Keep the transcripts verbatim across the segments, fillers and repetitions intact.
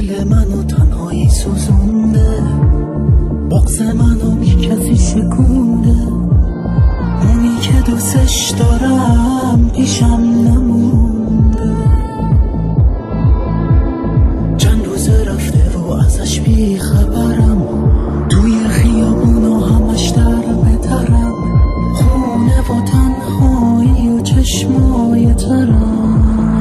دل منو تنهایی سوزونده، بغض منو بی کسی شکونده. اونی که دوستش دارم پیشم نمونده، چند روزه رفته و ازش بی خبرم. توی خیابونو همش در بترم، خونه و تنهایی و چشمای ترم.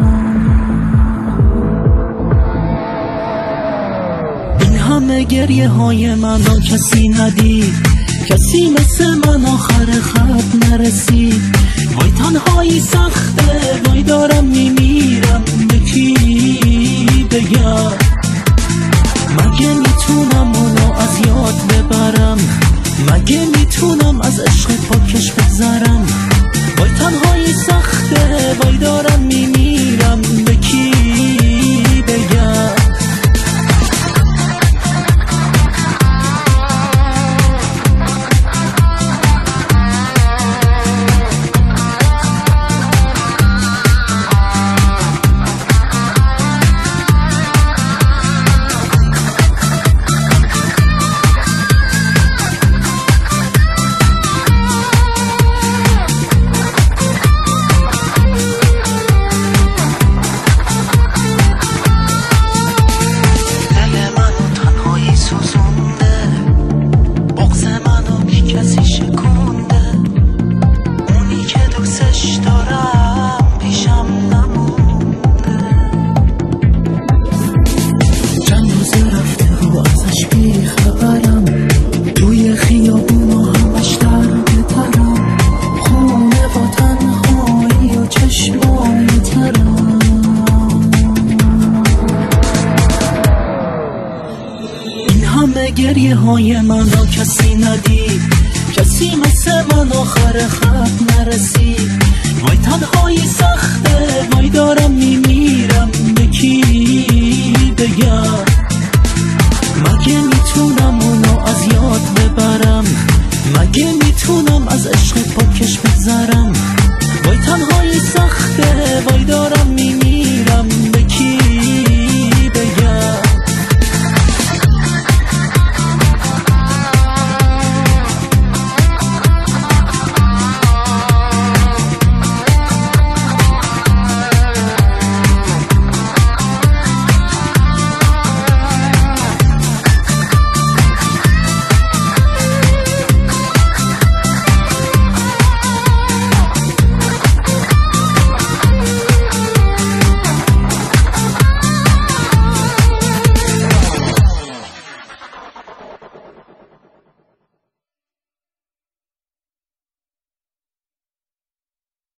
این همه گریه های منو کسی ندید، کسی مثل من آخر خط نرسید. وای تنهایی سخته، وای دارم میمیرم، به کی بگم؟ مگه میتونم اونو از یاد ببرم؟ مگه میتونم از عشق پاکش بگذرم؟ وای تنهایی سخته، وای دارم میمیرم، به کی بگم؟ گریه های منو کسی ندید، کسی مثل من آخر خط نرسید. وای تنهایی سخته، وای دارم میمیرم.